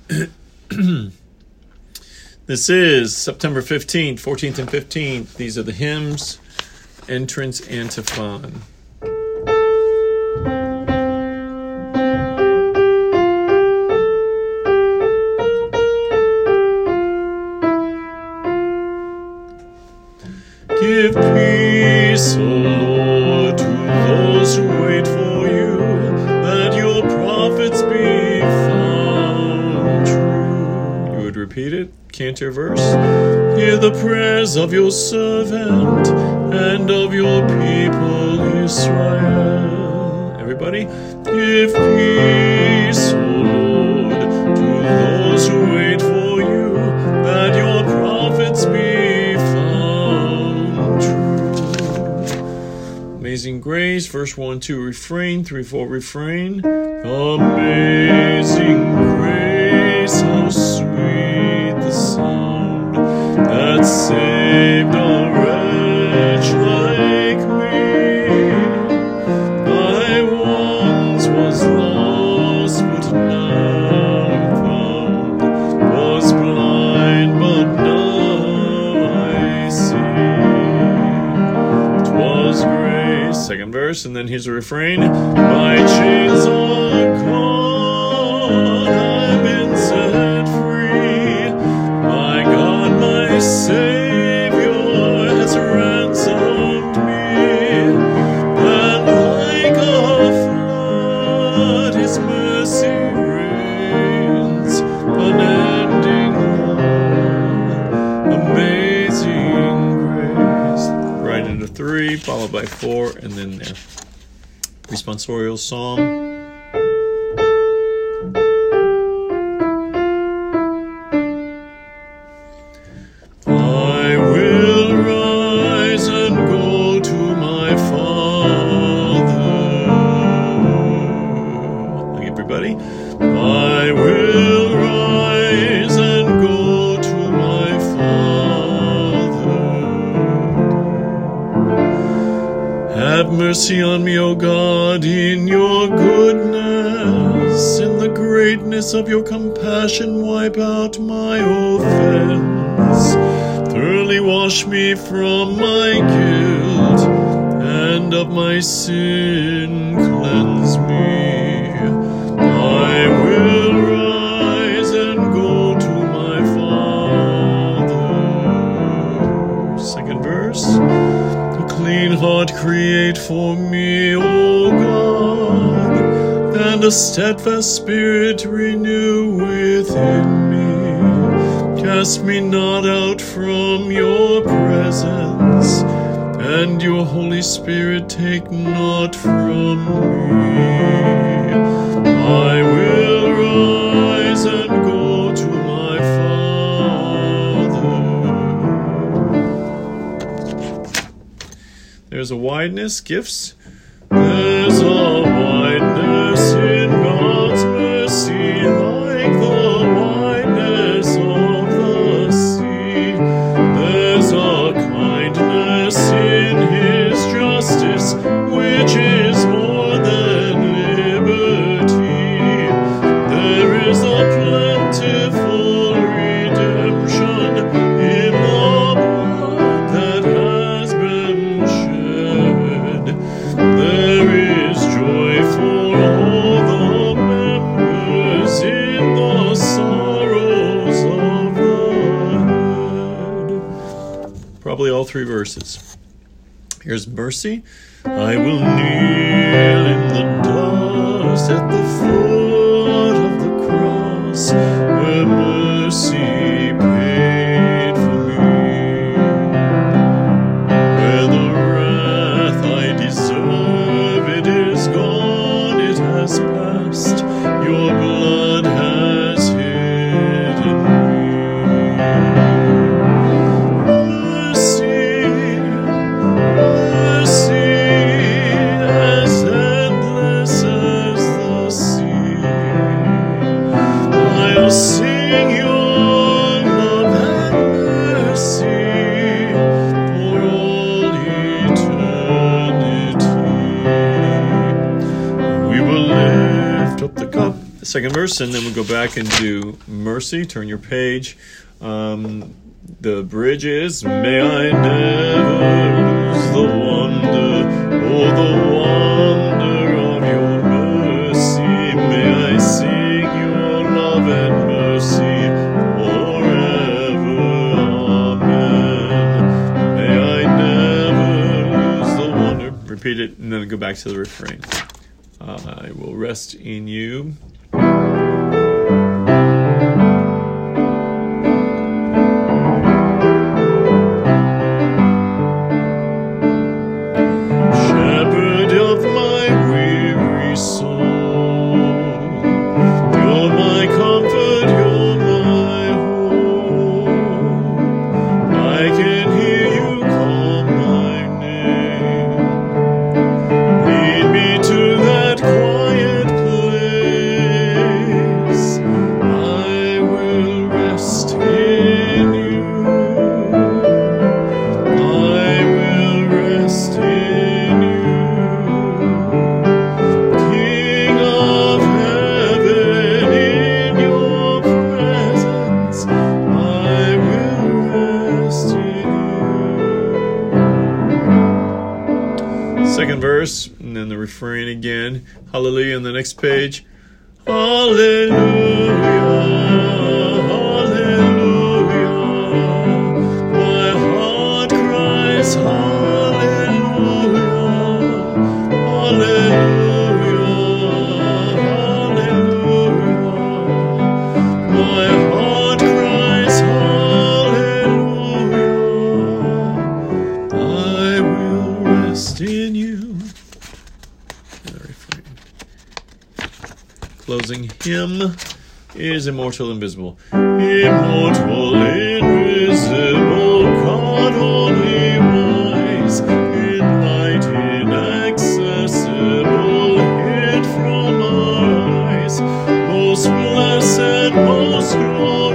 This is September 15th, 14th, and 15th. These are the hymns, entrance, antiphon. Give peace, O Lord, to those who wait for you, that your prophets be found true. You would repeat it, cantor verse. Hear the prayers of your servant and of your people Israel. Everybody, give peace, O Lord, to those who wait for you, that your prophets be found true. Amazing Grace, verse 1, 2, refrain, 3, 4, refrain. Amazing grace, how sweet the sound that saved a wretch like me. I once was lost, but now am found, was blind, but now I see. 'Twas grace. Second verse, and then here's a refrain. My chains are gone, I've been set free. My God, my Savior has ransomed me. And like a flood, His mercy reigns, unending love, amazing grace. Right into 3, followed by 4, and then there. Responsorial Psalm. I will rise and go to my Father. Everybody. I will rise and go to my Father. Have mercy on me, O God, in your goodness. In the greatness of your compassion, wipe out my offense. Thoroughly wash me from my guilt, and of my sin cleanse me. I will rise and go to my Father. Second verse. A clean heart create for me, O God, and a steadfast spirit renew within me. Cast me not out from your presence, and your Holy Spirit take not from me. I will rise and go to my Father. There's a wideness, gifts. There's a wideness in God's mercy, like the wideness of the sea. There's a kindness in His justice, which is more than liberty. There is a plentiful redemption in the blood that has been shed. There is joy for all the members in the sorrows of the head. Probably all 3 verses. Here's mercy. I will kneel in the dust at the foot of the cross, where mercy paid for me. Where the wrath I deserve, it is gone, it has passed. Your blood has hidden me. Mercy, mercy, as endless as the sea. second verse, and then we'll go back and do mercy. Turn your page. The bridge is, may I never lose the wonder, oh, the wonder of your mercy. May I sing your love and mercy forever. Amen. May I never lose the wonder. Repeat it, and then go back to the refrain. I will rest in you. Second verse, and then the refrain again. Hallelujah on the next page. Hallelujah, hallelujah. My heart cries hallelujah, hallelujah, hallelujah. My heart cries hallelujah. I will rest in you. Closing hymn is Immortal, Invisible. Immortal, invisible, God only wise, in light inaccessible, hid from our eyes, most blessed, most glorious.